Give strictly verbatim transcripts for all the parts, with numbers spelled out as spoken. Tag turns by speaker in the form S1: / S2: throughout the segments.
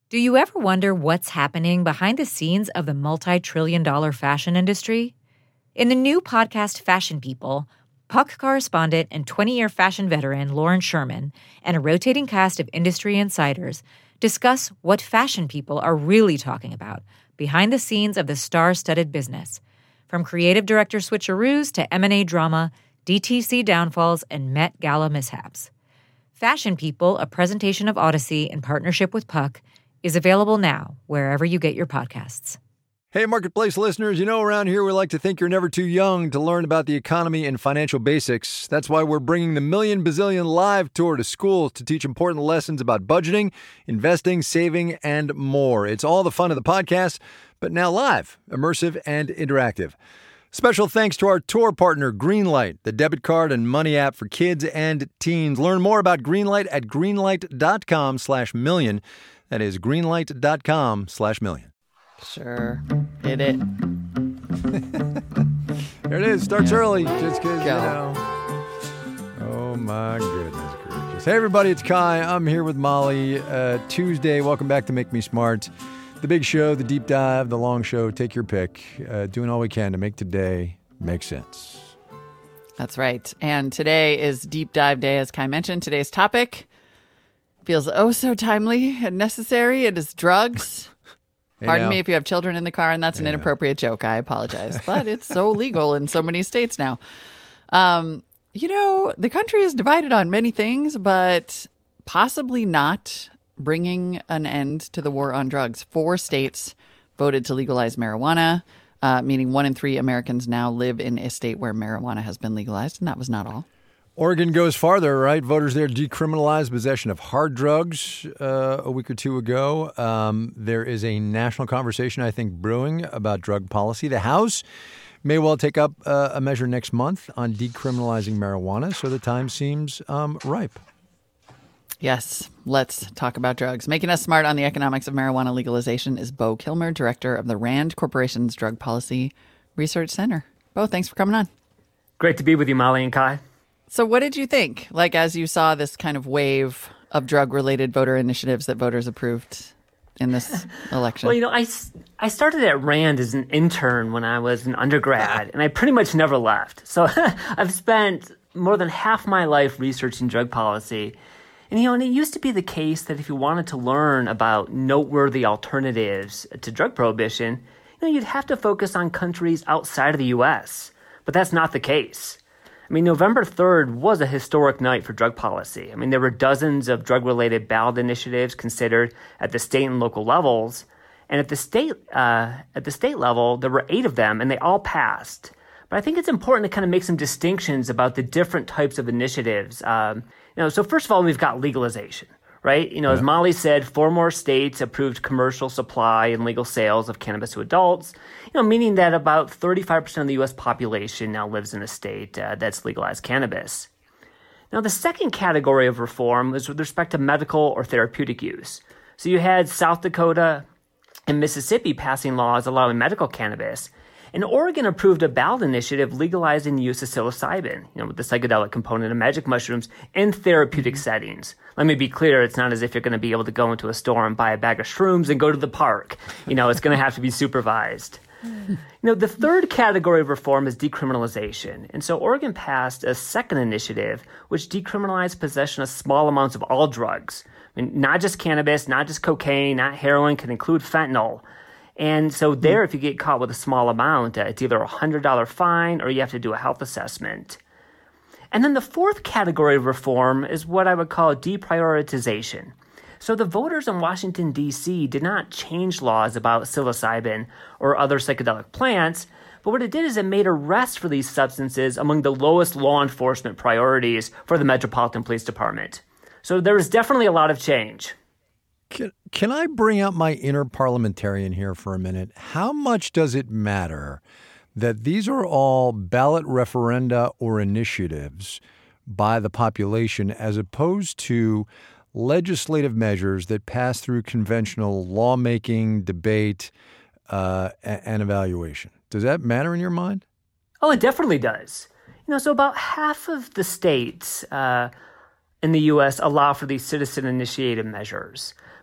S1: Do you ever wonder what's happening behind the scenes of the multi-trillion dollar fashion industry? In the new podcast Fashion People, Puck correspondent and twenty-year fashion veteran Lauren Sherman and a rotating cast of industry insiders discuss what fashion people are really talking about behind the scenes of the star-studded business, from creative director switcheroos to M and A drama, D T C downfalls, and Met Gala mishaps. Fashion People, a presentation of Odyssey in partnership with Puck, is available now wherever you get your podcasts.
S2: Hey, Marketplace listeners, you know around here we like to think you're never too young to learn about the economy and financial basics. That's why we're bringing the Million Bazillion Live Tour to schools to teach important lessons about budgeting, investing, saving, and more. It's all the fun of the podcast, but now live, immersive, and interactive. Special thanks to our tour partner, Greenlight, the debit card and money app for kids and teens. Learn more about Greenlight at greenlight.com slash million. That is greenlight.com slash million.
S3: Sure. Hit it.
S2: There it is. Starts
S3: yeah.
S2: early. Just because, you
S3: Go.
S2: know. Oh, my goodness gracious. Hey, everybody. It's Kai. I'm here with Molly. Uh, Tuesday. Welcome back to Make Me Smart. The big show, the deep dive, the long show. Take your pick. Uh, doing all we can to make today make sense.
S3: That's right. And today is Deep Dive Day, as Kai mentioned. Today's topic feels oh so timely and necessary. It is drugs.
S2: Hey,
S3: Pardon
S2: now.
S3: me if you have children in the car, and that's an
S2: Yeah.
S3: inappropriate joke. I apologize. But it's so legal in so many states now. Um, you know, the country is divided on many things, but possibly not bringing an end to the war on drugs. Four states voted to legalize marijuana, uh, meaning one in three Americans now live in a state where marijuana has been legalized, and that was not all.
S2: Oregon goes farther, right? Voters there decriminalized possession of hard drugs uh, a week or two ago. Um, there is a national conversation, I think, brewing about drug policy. The House may well take up uh, a measure next month on decriminalizing marijuana, so the time seems um, ripe.
S3: Yes, let's talk about drugs. Making us smart on the economics of marijuana legalization is Bo Kilmer, director of the RAND Corporation's Drug Policy Research Center. Bo, thanks for coming on.
S4: Great to be with you, Molly and Kai.
S3: So what did you think, like, as you saw this kind of wave of drug-related voter initiatives that voters approved in this election?
S4: Well, you know, I, I started at RAND as an intern when I was an undergrad, and I pretty much never left. So I've spent more than half my life researching drug policy. And, you know, and it used to be the case that if you wanted to learn about noteworthy alternatives to drug prohibition, you know, you'd have to focus on countries outside of the U S. But that's not the case. I mean, November third was a historic night for drug policy. I mean, there were dozens of drug-related ballot initiatives considered at the state and local levels. And at the state uh, at the state level, there were eight of them, and they all passed. But I think it's important to kind of make some distinctions about the different types of initiatives. Um, you know, so first of all, we've got legalization, right? You know, yeah. As Molly said, four more states approved commercial supply and legal sales of cannabis to adults, you know, meaning that about thirty-five percent of the U S population now lives in a state uh, that's legalized cannabis. Now, the second category of reform is with respect to medical or therapeutic use. So you had South Dakota and Mississippi passing laws allowing medical cannabis. And Oregon approved a ballot initiative legalizing the use of psilocybin, you know, with the psychedelic component of magic mushrooms in therapeutic settings. Let me be clear, it's not as if you're going to be able to go into a store and buy a bag of shrooms and go to the park. You know, it's going to have to be supervised. You know, the third category of reform is decriminalization. And so Oregon passed a second initiative which decriminalized possession of small amounts of all drugs. I mean, not just cannabis, not just cocaine, not heroin, can include fentanyl. And so there, if you get caught with a small amount, uh, it's either a one hundred dollars fine or you have to do a health assessment. And then the fourth category of reform is what I would call deprioritization. So the voters in Washington, D C did not change laws about psilocybin or other psychedelic plants, but what it did is it made arrests for these substances among the lowest law enforcement priorities for the Metropolitan Police Department. So there was definitely a lot of change.
S2: Can, can I bring out my inner parliamentarian here for a minute? How much does it matter that these are all ballot referenda or initiatives by the population as opposed to legislative measures that pass through conventional lawmaking, debate, uh, and evaluation? Does that matter in your mind?
S4: Oh, it definitely does. You know, so about half of the states uh, in the U S allow for these citizen-initiated measures.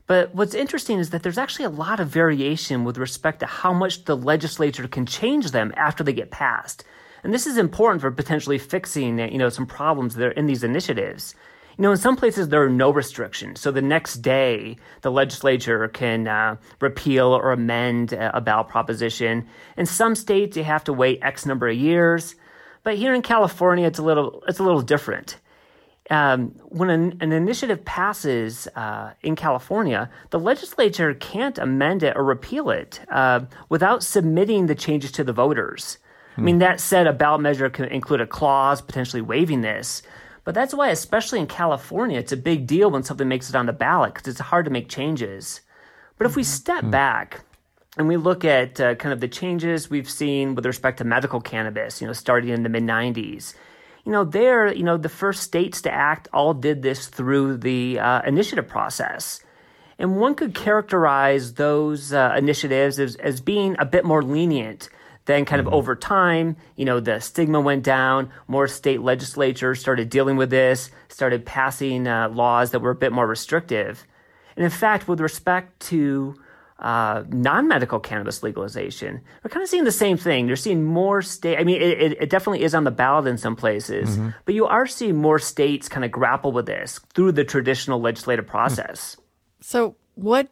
S4: But what's interesting is that there's actually a lot of variation with respect to how much the legislature can change them after they get passed. And this is important for potentially fixing, you know, some problems that are in these initiatives. You know, in some places there are no restrictions. So the next day, the legislature can uh, repeal or amend a ballot proposition. In some states, you have to wait X number of years. But here in California, it's a little it's a little different. Um, when an, an initiative passes uh, in California, the legislature can't amend it or repeal it uh, without submitting the changes to the voters. Hmm. I mean, that said, a ballot measure can include a clause potentially waiving this. But that's why, especially in California, it's a big deal when something makes it on the ballot because it's hard to make changes. But if we step hmm. back and we look at uh, kind of the changes we've seen with respect to medical cannabis, you know, starting in the mid nineties, you know, there, you know, the first states to act all did this through the uh, initiative process. And one could characterize those uh, initiatives as, as being a bit more lenient than kind of over time. You know, the stigma went down, more state legislatures started dealing with this, started passing uh, laws that were a bit more restrictive. And in fact, with respect to Uh, non-medical cannabis legalization, we're kind of seeing the same thing. You're seeing more state. I mean, it, it definitely is on the ballot in some places, mm-hmm. but you are seeing more states kind of grapple with this through the traditional legislative process.
S3: So what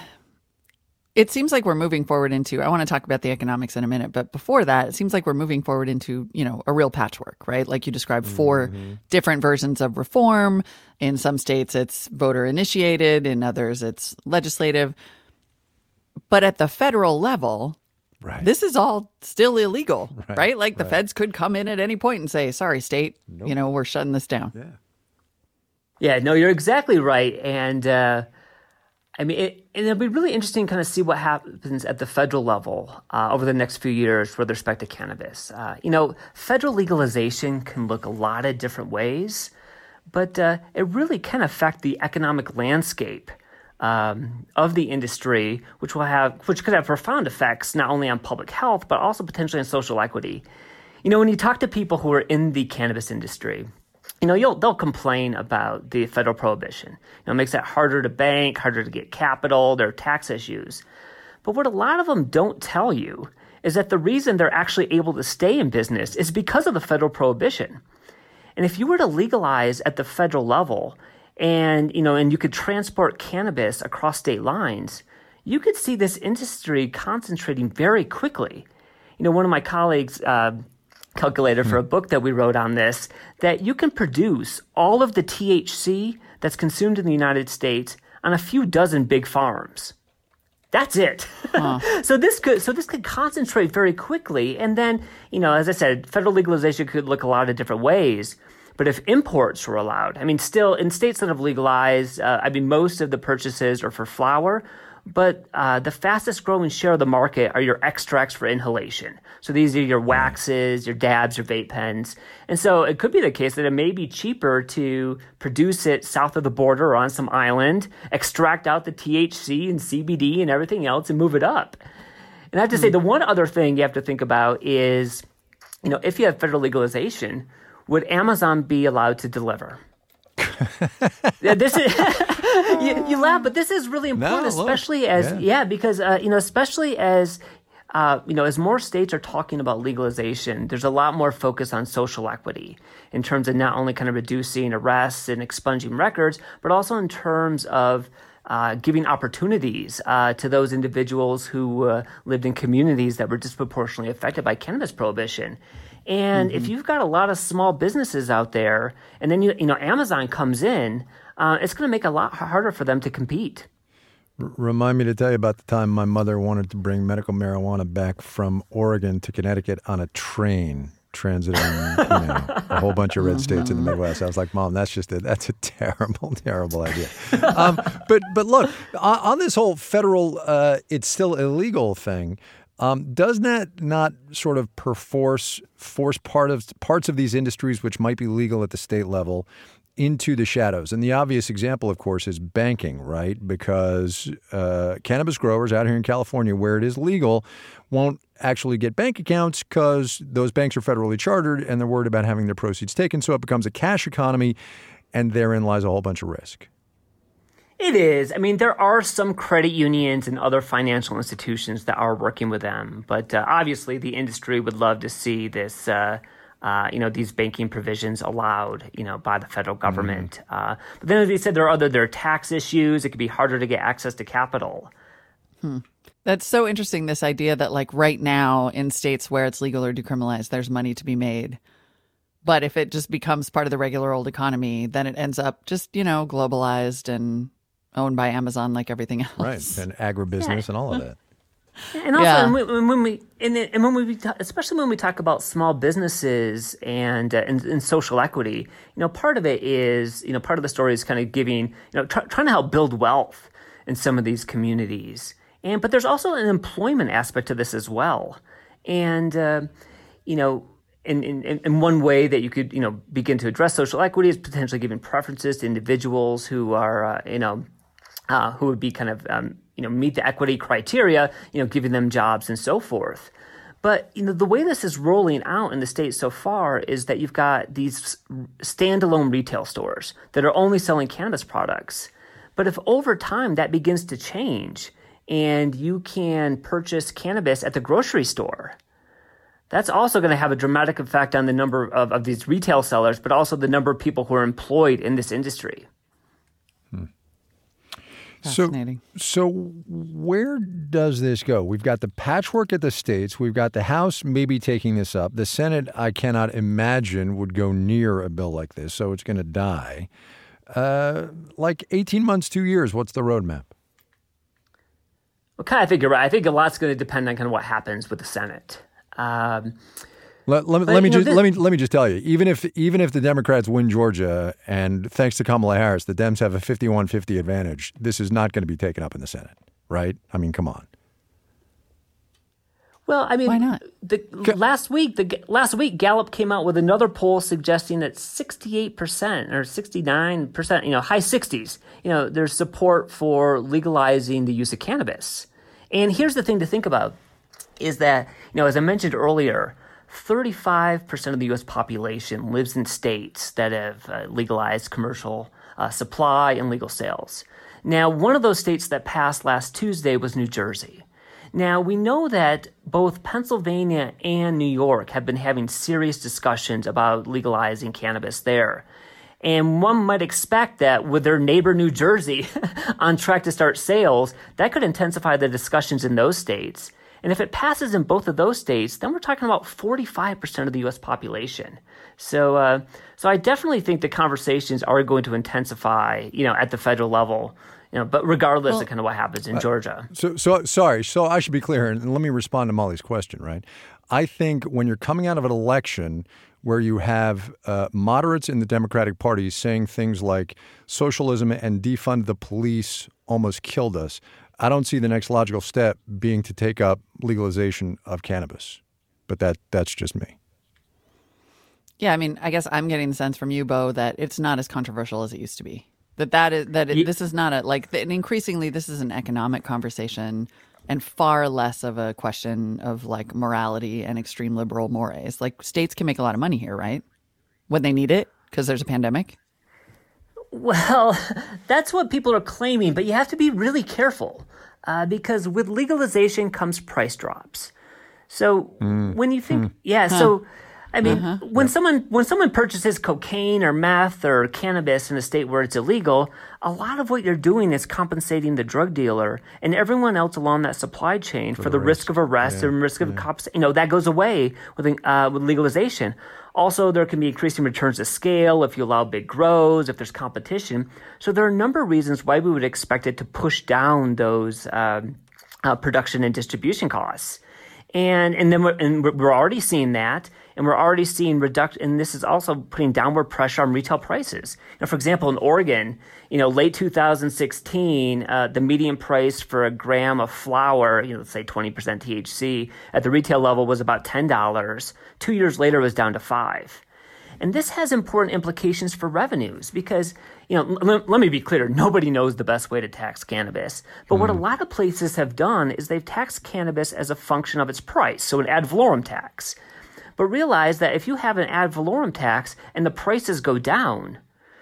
S3: it seems like we're moving forward into, I want to talk about the economics in a minute, but before that, it seems like we're moving forward into, you know, a real patchwork, right? Like you described four mm-hmm. different versions of reform. In some states, it's voter initiated. In others, it's legislative. But at the federal level, right. this is all still illegal, right? right? Like the right. feds could come in at any point and say, sorry, state, nope. you know, we're shutting this down.
S2: Yeah,
S4: yeah no, you're exactly right. And uh, I mean, it, and it'll be really interesting to kind of see what happens at the federal level uh, over the next few years with respect to cannabis. Uh, you know, federal legalization can look a lot of different ways, but uh, it really can affect the economic landscape Um, of the industry, which will have, which could have profound effects not only on public health, but also potentially on social equity. You know, when you talk to people who are in the cannabis industry, you know, you'll they'll complain about the federal prohibition. You know, it makes it harder to bank, harder to get capital, there are tax issues. But what a lot of them don't tell you is that the reason they're actually able to stay in business is because of the federal prohibition. And if you were to legalize at the federal level, and, you know, and you could transport cannabis across state lines, you could see this industry concentrating very quickly. You know, one of my colleagues uh, calculated for a book that we wrote on this, that you can produce all of the T H C that's consumed in the United States on a few dozen big farms. That's it. Huh. so this could so this could concentrate very quickly. And then, you know, as I said, federal legalization could look a lot of different ways. But if imports were allowed, I mean, still in states that have legalized, uh, I mean, most of the purchases are for flower, but uh, the fastest growing share of the market are your extracts for inhalation. So these are your waxes, your dabs, your vape pens. And so it could be the case that it may be cheaper to produce it south of the border or on some island, extract out the T H C and C B D and everything else and move it up. And I have to mm. say, the one other thing you have to think about is, you know, if you have federal legalization, would Amazon be allowed to deliver? yeah, this is you, you laugh, but this is really important, no, especially look, as yeah, yeah because uh, you know, especially as uh, you know, as more states are talking about legalization, there's a lot more focus on social equity in terms of not only kind of reducing arrests and expunging records, but also in terms of uh, giving opportunities uh, to those individuals who uh, lived in communities that were disproportionately affected by cannabis prohibition. And mm-hmm. if you've got a lot of small businesses out there, and then you you know Amazon comes in, uh, it's going to make it a lot harder for them to compete.
S2: R- remind me to tell you about the time my mother wanted to bring medical marijuana back from Oregon to Connecticut on a train, transiting you know, a whole bunch of red states in the Midwest. I was like, Mom, that's just a, that's a terrible, terrible idea. Um, but but look, on, on this whole federal, uh, it's still illegal thing. Um, does that not sort of perforce force part of parts of these industries which might be legal at the state level into the shadows? And the obvious example, of course, is banking, right? Because uh, cannabis growers out here in California, where it is legal, won't actually get bank accounts because those banks are federally chartered and they're worried about having their proceeds taken. So it becomes a cash economy, and therein lies a whole bunch of risk.
S4: It is. I mean, there are some credit unions and other financial institutions that are working with them, but uh, obviously the industry would love to see this, uh, uh, you know, these banking provisions allowed, you know, by the federal government. Mm-hmm. Uh, but then, as you said, there are other there are tax issues. It could be harder to get access to capital.
S3: Hmm. That's so interesting. This idea that, like, right now in states where it's legal or decriminalized, there's money to be made. But if it just becomes part of the regular old economy, then it ends up just, you know, globalized and owned by Amazon like everything else.
S2: Right. And agribusiness yeah. and all of that.
S4: And also,
S3: yeah.
S4: and when we and, and when we talk, especially when we talk about small businesses and, uh, and and social equity, you know, part of it is, you know, part of the story is kind of giving, you know, try, trying to help build wealth in some of these communities. And but there's also an employment aspect to this as well. And uh, you know, in, in in one way that you could, you know, begin to address social equity is potentially giving preferences to individuals who are, uh, you know. Uh, who would be kind of, um, you know, meet the equity criteria, you know, giving them jobs and so forth. But, you know, the way this is rolling out in the state so far is that you've got these standalone retail stores that are only selling cannabis products. But if over time that begins to change and you can purchase cannabis at the grocery store, that's also going to have a dramatic effect on the number of, of these retail sellers, but also the number of people who are employed in this industry.
S2: Hmm.
S3: Fascinating.
S2: So, so where does this go? We've got the patchwork at the states. We've got the House maybe taking this up. The Senate, I cannot imagine, would go near a bill like this, so it's going to die. Uh, like eighteen months, two years, what's the roadmap?
S4: Well, kind of think you're right. I think a lot's going to depend on kind of what happens with the Senate. Um,
S2: Let, let,
S4: But,
S2: let me
S4: you know,
S2: just
S4: this-
S2: let me let me just tell you, even if even if the Democrats win Georgia, and thanks to Kamala Harris, the Dems have a fifty-one fifty advantage, this is not going to be taken up in the Senate, right? I mean, come on.
S4: Well, I mean,
S3: Why not?
S4: The, last week, the last week, Gallup came out with another poll suggesting that sixty-eight percent or sixty-nine percent, you know, high sixties, you know, there's support for legalizing the use of cannabis. And here's the thing to think about is that, you know, as I mentioned earlier, thirty-five percent of the U S population lives in states that have uh, legalized commercial uh, supply and legal sales. Now, one of those states that passed last Tuesday was New Jersey. Now, we know that both Pennsylvania and New York have been having serious discussions about legalizing cannabis there. And one might expect that with their neighbor New Jersey on track to start sales, that could intensify the discussions in those states. And if it passes in both of those states, then we're talking about forty-five percent of the U S population. So, uh, so I definitely think the conversations are going to intensify, you know, at the federal level, you know, but regardless well, of kind of what happens in uh, Georgia.
S2: So, so sorry. So I should be clear, and let me respond to Molly's question, right? I think when you're coming out of an election where you have uh, moderates in the Democratic Party saying things like socialism and defund the police almost killed us, I don't see the next logical step being to take up legalization of cannabis. But that that's just me.
S3: Yeah, I mean, I guess I'm getting the sense from you, Bo, that it's not as controversial as it used to be. That that is that it,
S4: Ye-
S3: this is not a like and increasingly this is an economic conversation and far less of a question of like morality and extreme liberal mores. Like states can make a lot of money here, right? When they need it because there's a pandemic.
S4: Well, that's what people are claiming, but you have to be really careful uh, because with legalization comes price drops. So mm. when you think, mm. yeah, huh. so I mean, uh-huh. when yeah. someone when someone purchases cocaine or meth or cannabis in a state where it's illegal, a lot of what you're doing is compensating the drug dealer and everyone else along that supply chain for, for the, the risk. risk of arrest yeah. and risk of yeah. cops. You know, that goes away with uh, with legalization. Also, there can be increasing returns to scale if you allow big grows, if there's competition. So there are a number of reasons why we would expect it to push down those um, uh, production and distribution costs. And and then we're, and we're already seeing that, and we're already seeing reduction. And this is also putting downward pressure on retail prices. Now, for example, in Oregon, you know, late two thousand sixteen, uh, the median price for a gram of flower, you know, let's say twenty percent T H C at the retail level was about ten dollars. Two years later, it was down to five. And this has important implications for revenues because, you know, l- let me be clear, nobody knows the best way to tax cannabis. But mm. what a lot of places have done is they've taxed cannabis as a function of its price, so an ad valorem tax. But realize that if you have an ad valorem tax and the prices go down,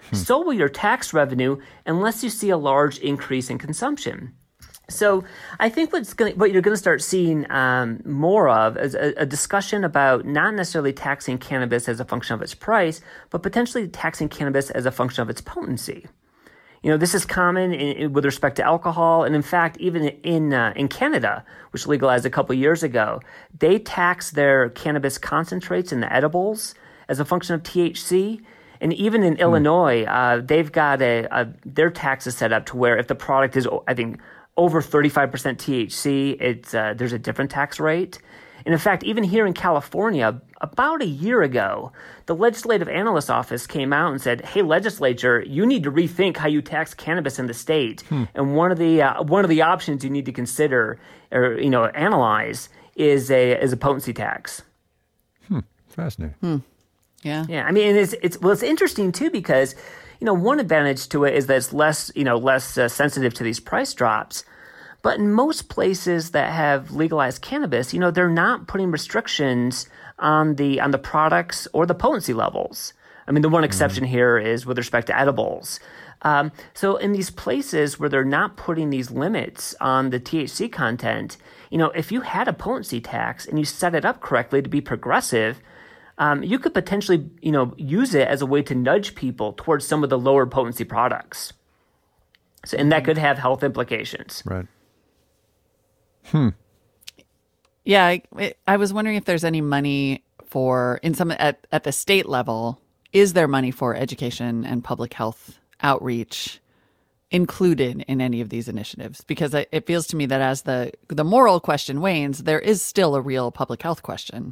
S4: So will your tax revenue unless you see a large increase in consumption. So I think what's going what you're going to start seeing um, more of is a, a discussion about not necessarily taxing cannabis as a function of its price, but potentially taxing cannabis as a function of its potency. You know, this is common in, in, with respect to alcohol, and in fact, even in uh, in Canada, which legalized a couple years ago, they tax their cannabis concentrates and the edibles as a function of T H C. And even in mm. Illinois, uh, they've got a, a their taxes set up to where if the product is, I think, over thirty-five percent T H C, it's uh, there's a different tax rate. And in fact, even here in California, about a year ago, the Legislative Analyst's Office came out and said, "Hey, legislature, you need to rethink how you tax cannabis in the state." Hmm. And one of the uh, one of the options you need to consider or you know analyze is a is a potency tax.
S2: Hmm. Fascinating.
S3: Hmm. Yeah.
S4: Yeah. I mean, it's it's well, it's interesting too because you know one advantage to it is that it's less you know less uh, sensitive to these price drops. But in most places that have legalized cannabis, you know, they're not putting restrictions on the on the products or the potency levels. I mean, the one exception mm. here is with respect to edibles. Um, so in these places where they're not putting these limits on the T H C content, you know, if you had a potency tax and you set it up correctly to be progressive, um, you could potentially, you know, use it as a way to nudge people towards some of the lower potency products. So, and that could have health implications.
S2: Right. Hmm.
S3: Yeah, I, I was wondering if there's any money for in some at at the state level. Is there money for education and public health outreach included in any of these initiatives? Because it feels to me that as the the moral question wanes, there is still a real public health question.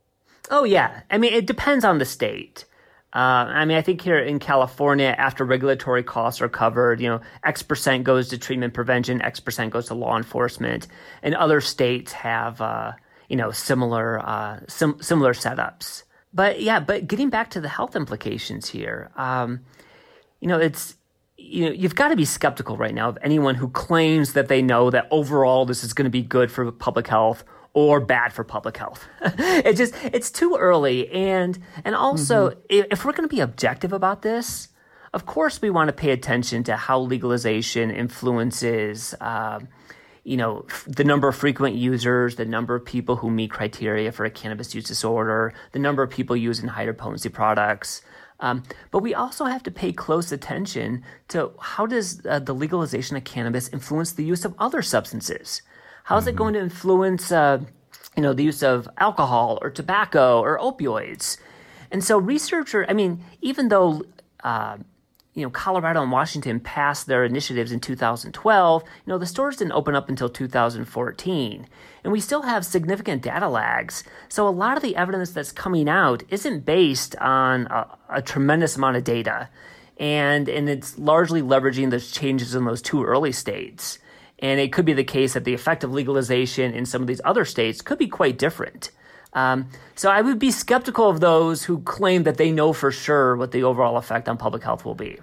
S4: Oh yeah, I mean it depends on the state. Uh, I mean, I think here in California, after regulatory costs are covered, you know, X percent goes to treatment prevention, X percent goes to law enforcement, and other states have, uh, you know, similar uh, sim- similar setups. But yeah, but getting back to the health implications here, um, you know, it's you know, you've got to be skeptical right now of anyone who claims that they know that overall this is going to be good for public health or bad for public health. It just, it's too early. And, and also, mm-hmm. if we're going to be objective about this, of course we want to pay attention to how legalization influences, uh, you know, f- the number of frequent users, the number of people who meet criteria for a cannabis use disorder, the number of people using higher potency products. Um, but we also have to pay close attention to how does uh, the legalization of cannabis influence the use of other substances? How is it going to influence, uh, you know, the use of alcohol or tobacco or opioids? And so researcher, I mean, even though, uh, you know, Colorado and Washington passed their initiatives in two thousand twelve, you know, the stores didn't open up until two thousand fourteen. And we still have significant data lags. So a lot of the evidence that's coming out isn't based on a, a tremendous amount of data. And, and it's largely leveraging the changes in those two early states. And it could be the case that the effect of legalization in some of these other states could be quite different. Um, so I would be skeptical of those who claim that they know for sure what the overall effect on public health will be.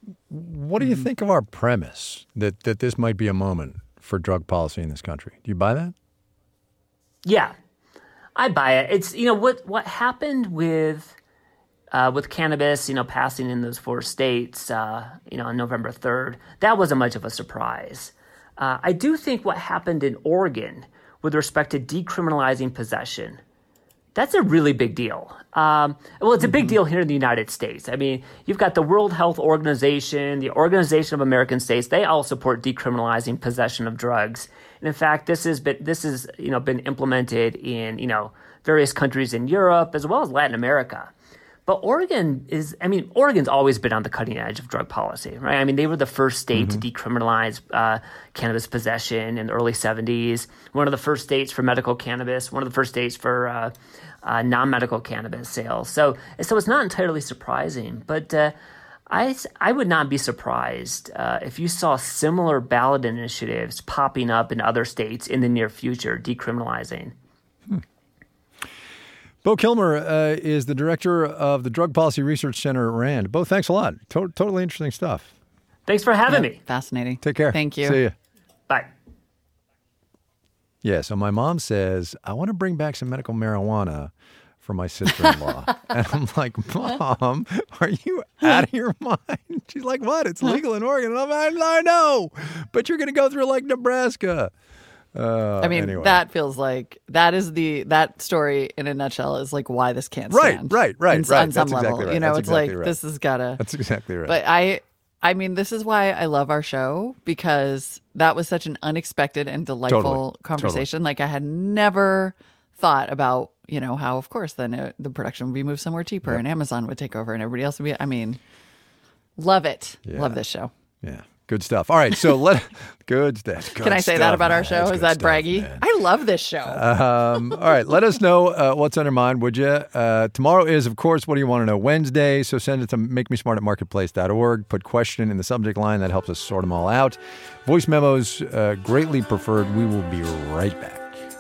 S2: What do you think of our premise that, that this might be a moment for drug policy in this country? Do you buy that?
S4: Yeah, I buy it. It's, you know, what, what happened with uh, with cannabis, you know, passing in those four states, uh, you know, on November third, that wasn't much of a surprise. Uh, I do think what happened in Oregon with respect to decriminalizing possession, that's a really big deal. Um, well, it's a big mm-hmm. deal here in the United States. I mean, you've got the World Health Organization, the Organization of American States. They all support decriminalizing possession of drugs. And in fact, this has been this has you know been implemented in you know various countries in Europe as well as Latin America. But Oregon is, I mean, Oregon's always been on the cutting edge of drug policy, right? I mean, they were the first state mm-hmm. to decriminalize uh, cannabis possession in the early seventies, one of the first states for medical cannabis, one of the first states for uh, uh, non-medical cannabis sales. So, so it's not entirely surprising, but uh, I, I would not be surprised uh, if you saw similar ballot initiatives popping up in other states in the near future, decriminalizing.
S2: Hmm. Bo Kilmer uh, is the director of the Drug Policy Research Center at RAND. Bo, thanks a lot. To- totally interesting stuff.
S4: Thanks for having
S3: yep,
S4: me.
S3: Fascinating.
S2: Take care.
S3: Thank you.
S2: See you.
S4: Bye.
S2: Yeah, so my mom says, I want to bring back some medical marijuana for my sister-in-law. And I'm like, Mom, are you out of your mind? She's like, what? It's legal in Oregon. And I'm like, I know, but you're going to go through like Nebraska. Uh,
S3: I mean,
S2: anyway.
S3: that feels like that is the that story in a nutshell is like why this can't
S2: Right,
S3: stand.
S2: right, right,
S3: in,
S2: right.
S3: On some
S2: That's
S3: level,
S2: exactly right.
S3: you know,
S2: That's
S3: it's
S2: exactly
S3: like
S2: right.
S3: this has gotta.
S2: That's exactly right.
S3: But I, I mean, this is why I love our show, because that was such an unexpected and delightful
S2: Totally,
S3: conversation.
S2: totally.
S3: Like I had never thought about, you know, how of course then it, the production would be moved somewhere cheaper
S2: Yep.
S3: and Amazon would take over and everybody else would be. I mean, love it.
S2: Yeah.
S3: Love this show.
S2: Yeah. Good stuff. All right. So let good stuff.
S3: Can I say that about our show? Is that braggy? I love this show.
S2: Um, all right. Let us know uh, what's on your mind, would you? Uh, tomorrow is, of course, What Do You Want to Know Wednesday. So send it to make me smart at marketplace dot org. Put question in the subject line. That helps us sort them all out. Voice memos, uh, greatly preferred. We will be right back.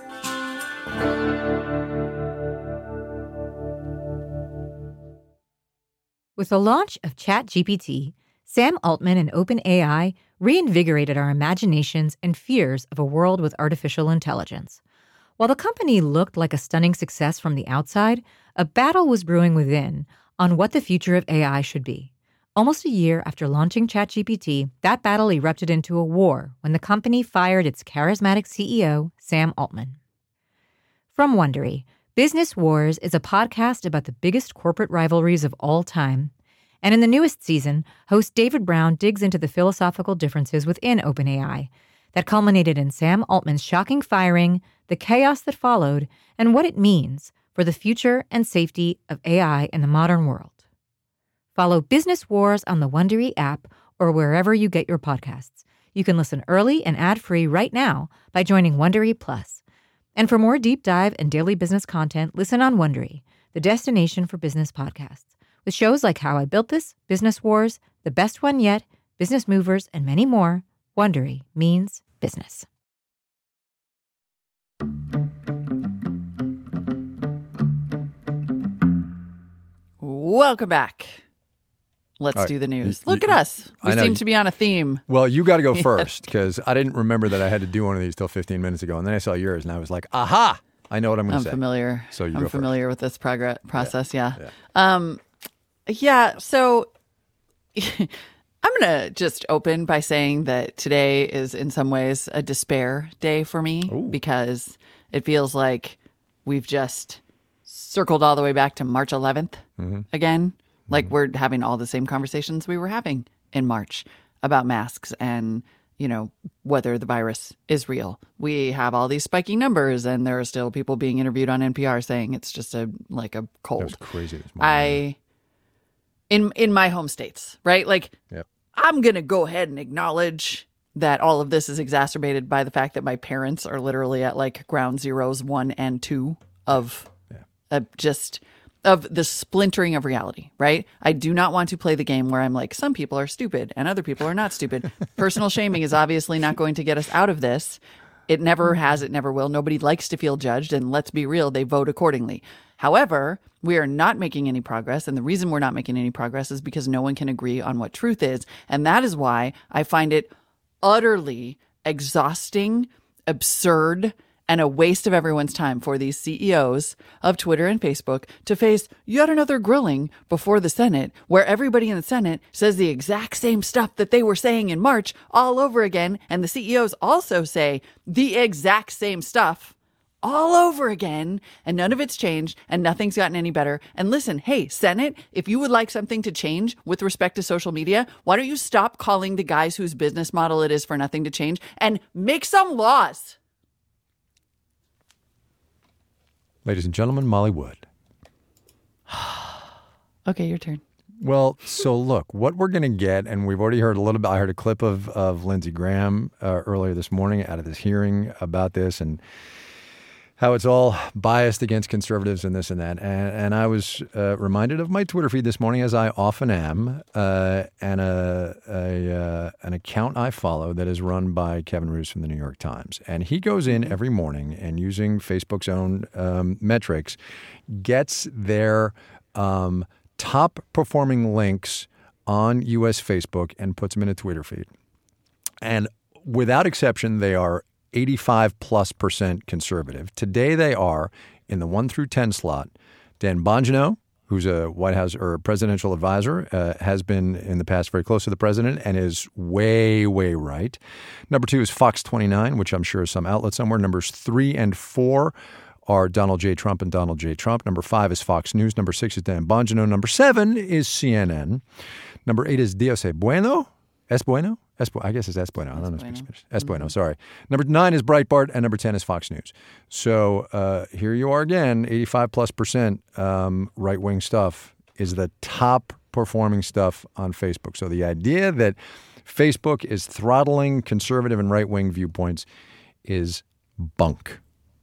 S1: With the launch of ChatGPT, Sam Altman and OpenAI reinvigorated our imaginations and fears of a world with artificial intelligence. While the company looked like a stunning success from the outside, a battle was brewing within on what the future of A I should be. Almost a year after launching ChatGPT, that battle erupted into a war when the company fired its charismatic C E O, Sam Altman. From Wondery, Business Wars is a podcast about the biggest corporate rivalries of all time. And in the newest season, host David Brown digs into the philosophical differences within OpenAI that culminated in Sam Altman's shocking firing, the chaos that followed, and what it means for the future and safety of A I in the modern world. Follow Business Wars on the Wondery app or wherever you get your podcasts. You can listen early and ad-free right now by joining Wondery Plus. And for more deep dive and daily business content, listen on Wondery, the destination for business podcasts. With shows like How I Built This, Business Wars, The Best One Yet, Business Movers, and many more, Wondery means business.
S3: Welcome back. Let's
S2: All right.
S3: do the news.
S2: Y-
S3: Look
S2: y-
S3: at us. We
S2: I know.
S3: seem to be on a theme.
S2: Well, you got to go first because I didn't remember that I had to do one of these till fifteen minutes ago. And then I saw yours and I was like, aha, I know what I'm going
S3: I'm
S2: to say.
S3: familiar.
S2: So you
S3: I'm
S2: go
S3: familiar with this progress process. Yeah.
S2: Yeah.
S3: Um, yeah. So I'm going to just open by saying that today is in some ways a despair day for me
S2: Ooh.
S3: because it feels like we've just circled all the way back to March eleventh
S2: Mm-hmm.
S3: again. Like we're having all the same conversations we were having in March about masks and, you know, whether the virus is real. We have all these spiking numbers and there are still people being interviewed on N P R saying it's just a like a
S2: That
S3: cold.
S2: was crazy this morning.
S3: I in in my home states, right? Like
S2: Yep.
S3: I'm going to go ahead and acknowledge that all of this is exacerbated by the fact that my parents are literally at like ground zeros one and two of
S2: Yeah.
S3: uh, just of the splintering of reality, right? I do not want to play the game where I'm like, some people are stupid and other people are not stupid. Personal shaming is obviously not going to get us out of this. It never has, it never will. Nobody likes to feel judged, and let's be real, they vote accordingly. However, we are not making any progress, and the reason we're not making any progress is because no one can agree on what truth is, and that is why I find it utterly exhausting, absurd, and a waste of everyone's time for these C E Os of Twitter and Facebook to face yet another grilling before the Senate, where everybody in the Senate says the exact same stuff that they were saying in March all over again, and the C E Os also say the exact same stuff all over again, and none of it's changed, and nothing's gotten any better. And listen, hey, Senate, if you would like something to change with respect to social media, why don't you stop calling the guys whose business model it is for nothing to change and make some laws?
S2: Ladies and gentlemen, Molly Wood.
S3: Okay, your turn.
S2: Well, so look, what we're going to get, and we've already heard a little bit, I heard a clip of, of Lindsey Graham uh, earlier this morning out of this hearing about this and how it's all biased against conservatives and this and that. And, and I was uh, reminded of my Twitter feed this morning, as I often am, uh, and a, a uh, an account I follow that is run by Kevin Roose from the New York Times. And he goes in every morning and using Facebook's own um, metrics, gets their um, top performing links on U S Facebook and puts them in a Twitter feed. And without exception, they are eighty-five plus percent conservative. Today they are in the one through ten slot. Dan Bongino, who's a White House or a presidential advisor, uh, has been in the past very close to the president and is way, way right. Number two is Fox twenty-nine, which I'm sure is some outlet somewhere. Numbers three and four are Donald J. Trump and Donald J. Trump. Number five is Fox News. Number six is Dan Bongino. Number seven is C N N. Number eight is Dios es bueno. Es bueno? Es, I guess it's Es bueno. I don't know speak Spanish. Es bueno, sorry. Number nine is Breitbart, and number ten is Fox News. So uh, here you are again, eighty-five plus percent um, right-wing stuff is the top performing stuff on Facebook. So the idea that Facebook is throttling conservative and right-wing viewpoints is bunk.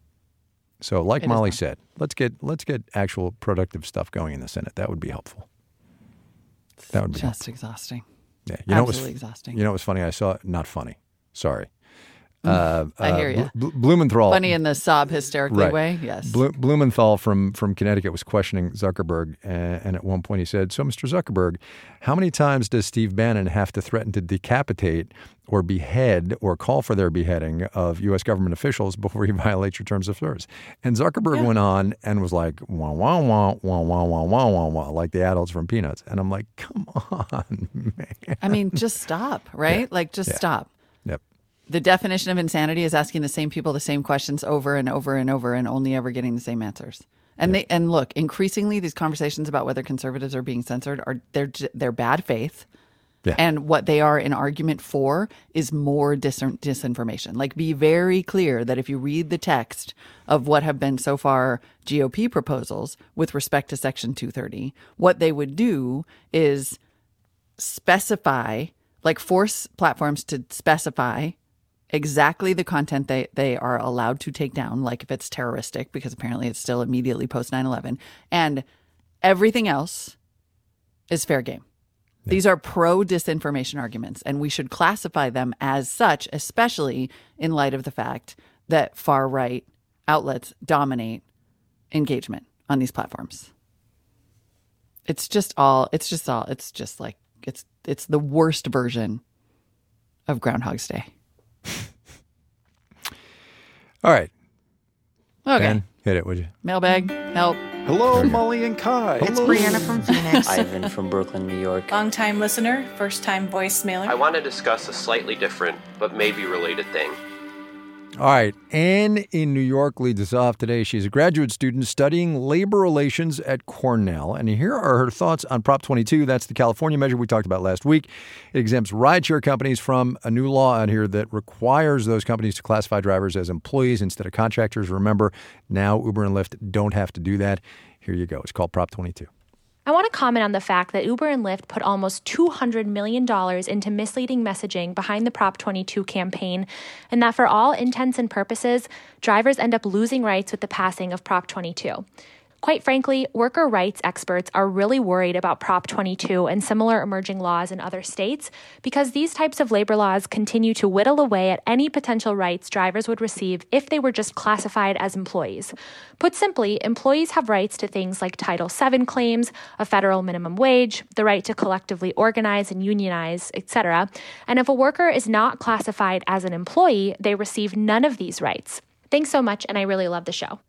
S2: So like
S3: It
S2: Molly said, let's get let's get actual productive stuff going in the Senate. That would be helpful. That would be
S3: just
S2: helpful.
S3: exhausting.
S2: Yeah, you know
S3: Absolutely
S2: what's,
S3: exhausting.
S2: You know what's funny? I saw not funny. Sorry. Uh,
S3: I hear
S2: uh,
S3: you.
S2: Bl- Bl- Blumenthal.
S3: Funny in the sob hysterically
S2: Right.
S3: way. Yes.
S2: Blu- Blumenthal from, from Connecticut was questioning Zuckerberg, and, and at one point he said, "So, Mister Zuckerberg, how many times does Steve Bannon have to threaten to decapitate or behead or call for their beheading of U S government officials before he violates your terms of service?" And Zuckerberg
S3: Yeah.
S2: went on and was like, "Wah wah wah wah wah wah wah wah wah," like the adults from Peanuts. And I'm like, "Come on, man."
S3: I mean, just stop, right?
S2: Yeah.
S3: Like, just
S2: Yeah.
S3: stop.
S2: Yep.
S3: The definition of insanity is asking the same people the same questions over and over and over and only ever getting the same answers. And they and look, increasingly these conversations about whether conservatives are being censored are they're j- they're bad faith.
S2: Yeah.
S3: And what they are an argument for is more dis- disinformation. Like, be very clear that if you read the text of what have been so far G O P proposals with respect to Section two thirty, what they would do is specify, like force platforms to specify exactly the content they, they are allowed to take down, like if it's terroristic, because apparently it's still immediately post nine eleven, and everything else is fair game. Yeah. These are pro-disinformation arguments, and we should classify them as such, especially in light of the fact that far-right outlets dominate engagement on these platforms. It's just all, it's just all, it's just like, it's it's the worst version of Groundhog's Day.
S2: All right.
S3: Okay.
S2: Ben, hit it, would you?
S3: Mailbag, help.
S5: Hello, Molly and Kai.
S6: It's Brianna from Phoenix.
S4: Ivan from Brooklyn, New York.
S6: Long-time listener, first-time voice mailer.
S7: I want to discuss a slightly different, but maybe related thing.
S2: All right. Anne in New York leads us off today. She's a graduate student studying labor relations at Cornell. And here are her thoughts on Prop twenty-two. That's the California measure we talked about last week. It exempts rideshare companies from a new law out here that requires those companies to classify drivers as employees instead of contractors. Remember, now Uber and Lyft don't have to do that. Here you go. It's called Prop twenty-two.
S8: I want to comment on the fact that Uber and Lyft put almost two hundred million dollars into misleading messaging behind the Prop twenty-two campaign, and that for all intents and purposes, drivers end up losing rights with the passing of Prop twenty-two. Quite frankly, worker rights experts are really worried about Prop twenty-two and similar emerging laws in other states because these types of labor laws continue to whittle away at any potential rights drivers would receive if they were just classified as employees. Put simply, employees have rights to things like Title seven claims, a federal minimum wage, the right to collectively organize and unionize, et cetera. And if a worker is not classified as an employee, they receive none of these rights. Thanks so much, and I really love the show.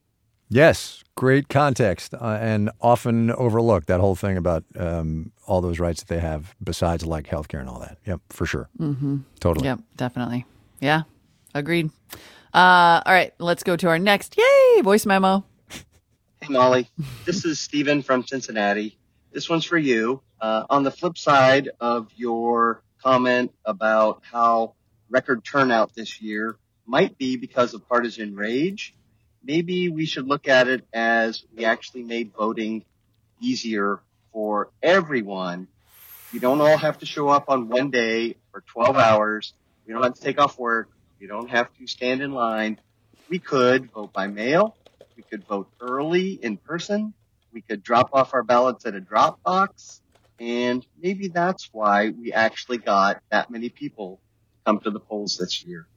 S2: Yes, great context uh, and often overlooked, that whole thing about um, all those rights that they have besides like healthcare and all that. Yep, for sure.
S3: Mm-hmm.
S2: Totally.
S3: Yep, definitely. Yeah, agreed. Uh, all right, let's go to our next, yay, voice memo.
S9: Hey, Molly. This is Steven from Cincinnati. This one's for you. Uh, on the flip side of your comment about how record turnout this year might be because of partisan rage, maybe we should look at it as we actually made voting easier for everyone. You don't all have to show up on one day for twelve hours. We don't have to take off work. You don't have to stand in line. We could vote by mail. We could vote early in person. We could drop off our ballots at a drop box. And maybe that's why we actually got that many people come to the polls this year.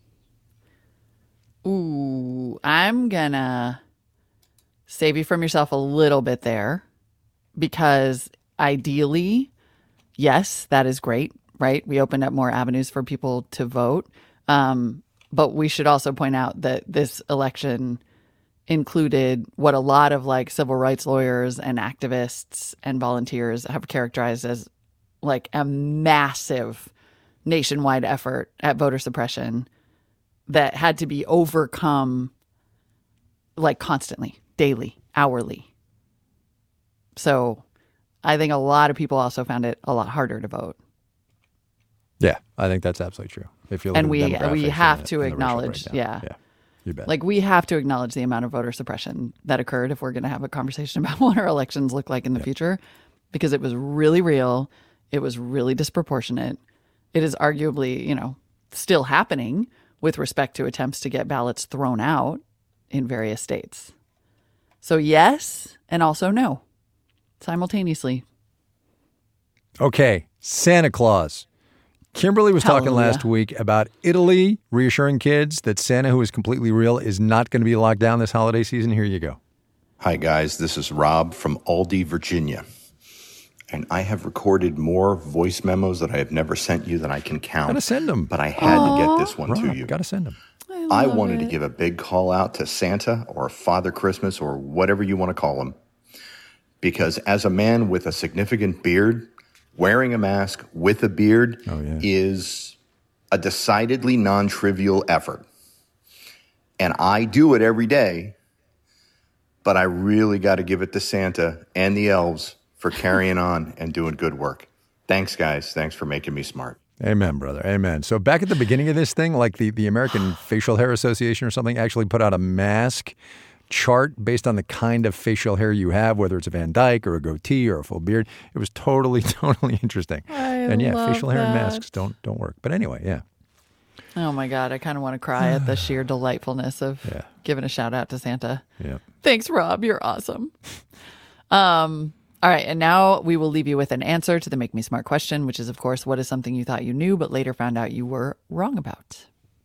S3: Ooh, I'm gonna save you from yourself a little bit there because ideally, yes, that is great, right? We opened up more avenues for people to vote. Um, but we should also point out that this election included what a lot of like civil rights lawyers and activists and volunteers have characterized as like a massive nationwide effort at voter suppression that had to be overcome like constantly, daily, hourly. So I think a lot of people also found it a lot harder to vote.
S2: Yeah, I think that's absolutely true. If you look
S3: and
S2: at
S3: we
S2: the
S3: we
S2: demographics
S3: have
S2: and
S3: to
S2: the- and the racial
S3: acknowledge,
S2: breakdown.
S3: yeah.
S2: Yeah, you bet.
S3: Like we have to acknowledge the amount of voter suppression that occurred if we're going to have a conversation about what our elections look like in the future, because it was really real. It was really disproportionate. It is arguably, you know, still happening with respect to attempts to get ballots thrown out in various states. So yes, and also no, simultaneously.
S2: Okay, Santa Claus. Kimberly was talking
S3: Hallelujah.
S2: last week about Italy reassuring kids that Santa, who is completely real, is not going to be locked down this holiday season. Here you go.
S10: Hi, guys. This is Rob from Aldi, Virginia. And I have recorded more voice memos that I have never sent you than I can count.
S2: Gotta send them.
S10: But I had to get this one to
S2: Rob,
S10: you.
S2: Gotta send them.
S10: I wanted to give a big call out to Santa or Father Christmas or whatever you want to call him. Because as a man with a significant beard, wearing a mask with a beard
S2: Oh, yeah.
S10: is a decidedly non-trivial effort. And I do it every day, but I really got to give it to Santa and the elves for carrying on and doing good work. Thanks, guys. Thanks for making me smart.
S2: Amen, brother. Amen. So back at the beginning of this thing, like the, the American Facial Hair Association or something actually put out a mask chart based on the kind of facial hair you have, whether it's a Van Dyke or a goatee or a full beard. It was totally, totally interesting.
S3: I
S2: and yeah,
S3: love
S2: facial hair and
S3: that.
S2: masks don't don't work. But anyway, yeah.
S3: Oh my God, I kind of want to cry at the sheer delightfulness of
S2: Yeah.
S3: giving a shout out to Santa.
S2: Yeah.
S3: Thanks, Rob. You're awesome. Um, all right. And now we will leave you with an answer to the Make Me Smart question, which is, of course, what is something you thought you knew, but later found out you were wrong about?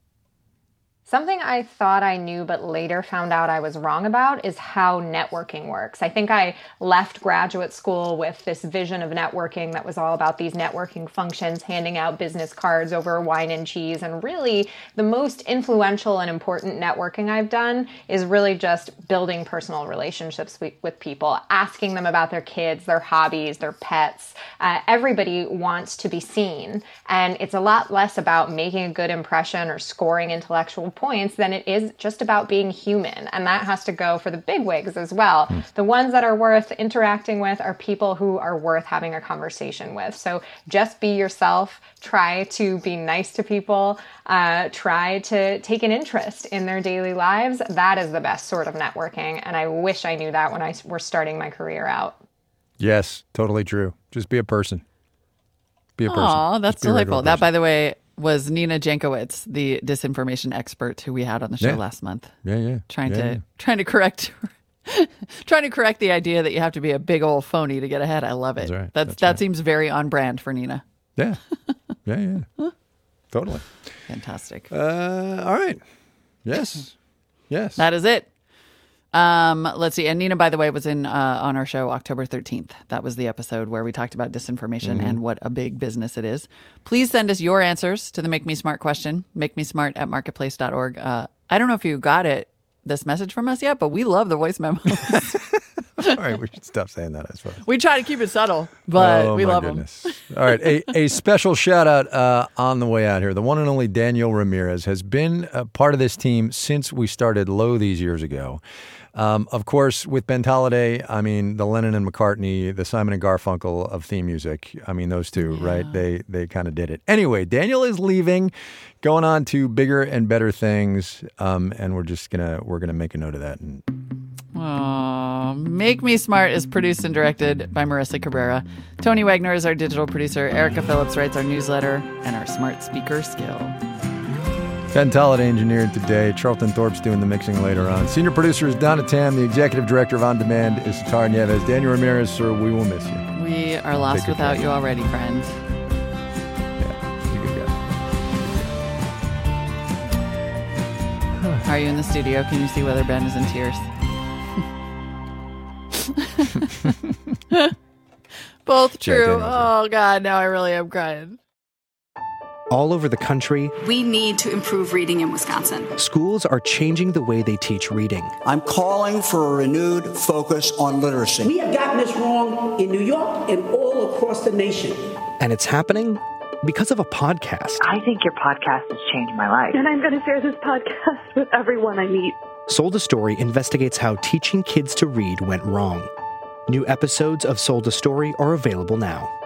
S11: Something I thought I knew but later found out I was wrong about is how networking works. I think I left graduate school with this vision of networking that was all about these networking functions, handing out business cards over wine and cheese. And really, the most influential and important networking I've done is really just building personal relationships with, with people, asking them about their kids, their hobbies, their pets. Uh, everybody wants to be seen. And it's a lot less about making a good impression or scoring intellectual points than it is just about being human. And that has to go for the bigwigs as well. Mm. The ones that are worth interacting with are people who are worth having a conversation with. So just be yourself, try to be nice to people, uh, try to take an interest in their daily lives. That is the best sort of networking. And I wish I knew that when I was starting my career out.
S2: Yes, totally true. Just be a person. Be a person.
S3: Aw, that's
S2: Just be a regular
S3: delightful. That,
S2: person.
S3: by the way, was Nina Jankowicz, the disinformation expert who we had on the show
S2: Yeah.
S3: last month.
S2: Yeah, yeah.
S3: Trying
S2: Yeah,
S3: to
S2: yeah.
S3: trying to correct trying to correct the idea that you have to be a big old phony to get ahead. I love it.
S2: That's right.
S3: That's,
S2: That's
S3: that
S2: right.
S3: seems very on brand for Nina.
S2: Yeah. Yeah, yeah. Totally.
S3: Fantastic.
S2: Uh, all right. Yes. Yes.
S3: That is it. Um, let's see. And Nina, by the way, was in uh, on our show October thirteenth. That was the episode where we talked about disinformation
S2: Mm-hmm.
S3: and what a big business it is. Please send us your answers to the Make Me Smart question. Make me smart at marketplace dot org. Uh, I don't know if you got it, this message from us yet, but we love the voice memos.
S2: All right. We should stop saying that, I suppose.
S3: We try to keep it subtle, but
S2: oh,
S3: we
S2: my
S3: love
S2: goodness.
S3: them.
S2: All right. A, a special shout out uh, on the way out here. The one and only Daniel Ramirez has been a part of this team since we started Low these years ago. Um, of course, with Ben Tolliday, I mean, the Lennon and McCartney, the Simon and Garfunkel of theme music. I mean, those two, yeah. right? They they kind of did it. Anyway, Daniel is leaving, going on to bigger and better things, um, and we're just gonna we're gonna make a note of that. And
S3: oh, Make Me Smart is produced and directed by Marissa Cabrera. Tony Wagner is our digital producer. Erica Phillips writes our newsletter and our smart speaker skill.
S2: Ben Tolliday engineered today. Charlton Thorpe's doing the mixing later on. Senior producer is Donna Tam. The executive director of On Demand is Tara Nieves. Daniel Ramirez, sir, we will miss you.
S3: We are lost
S2: Take
S3: without
S2: care.
S3: you already, friend.
S2: Yeah, you're a good guy.
S3: Are you in the studio? Can you see whether Ben is in tears? Both true.
S2: Daniel's
S3: Oh, God, now I really am crying.
S12: all over the country,
S13: we need to improve reading in Wisconsin.
S12: Schools are changing the way they teach reading.
S14: I'm calling for a renewed focus on literacy.
S15: We have gotten this wrong in New York and all across the nation.
S12: And it's happening because of a podcast.
S16: I think your podcast has changed my life.
S17: And I'm going to share this podcast with everyone I meet.
S12: Sold a Story investigates how teaching kids to read went wrong. New episodes of Sold a Story are available now.